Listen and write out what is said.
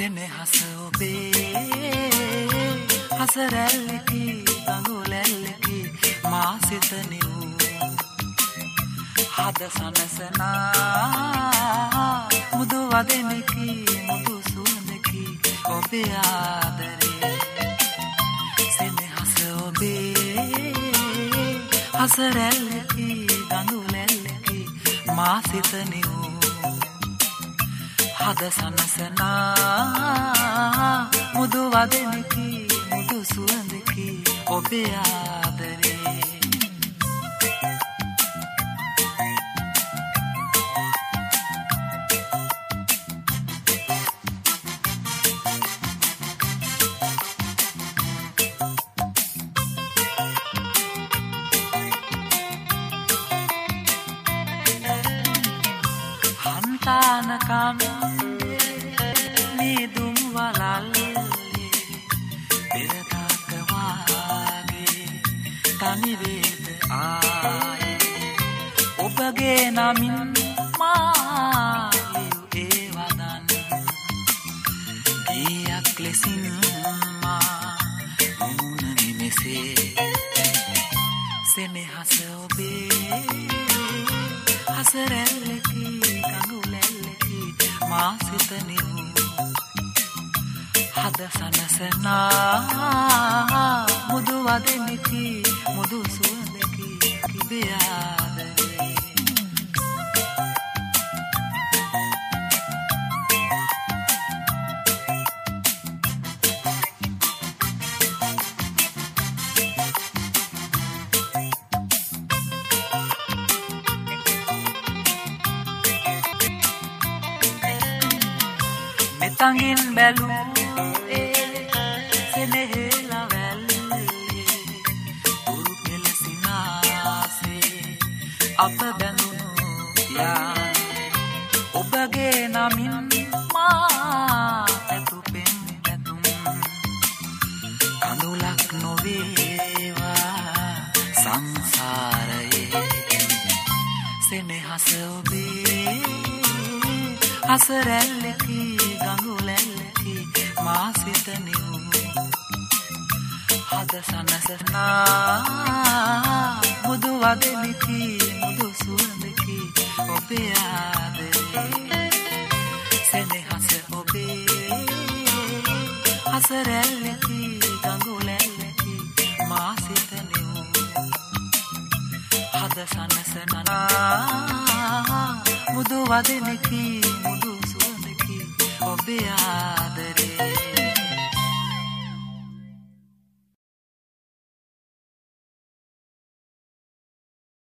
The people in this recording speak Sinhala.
සෙනෙහස ඔබේ හසරැල්ලකි ගඟුලැල්ලකි මා සිත නිවූ හද සනසනා මුදු වදෙනකි මුදු සුවඳකි ඔබේ ආදරේ සෙනෙහස ඔබේ හසරැල්ලකි ගඟුලැල්ලකි මා සිත නිවූ හද සනසනා මුදු වදෙනකි මුදු සුවඳකි ඔබේ ආදරේ හන්තානකම් නිදුම් වලල්ලේ පෙරතක වාගේ තනි වේද ආයේ ඔබගේ නමින් මා ඒ වදන් ගියක් ලෙසින් මා මුණ නිමෙසේ සෙනෙහස ඔබේ හසරැල්ලකි ගඟුලැල්ලකි මා සිත නිවූ හද සනසනා මුදු වදෙනකි මුදු සුවඳකි කිබේ ආදරේ මෙතඟින් බැලූ සෙනෙහෙලා වැල්ලේ උරු පෙළසිනාසේ අප බැඳුණු යා ඔබගේ නමින් මා පැතුපෙන් පැතුම් කඳුලක් නොවේවා සංසාරයේ සෙනෙහස ඔබේ හසරැල්ලකි ගඟුලැල්ලකි මා සිත නිවූ හද සනසනා මුදු වදෙනකි මුදු සුවඳකි ඔබේ ආදරේ සෙනෙහස ඔබේ හසරැල්ලකි ගඟුලැල්ලකි මා සිත නිවූ හද සනසනා මුදු වදෙනකි මුදු සුවඳකි ඔබේ ආදරේ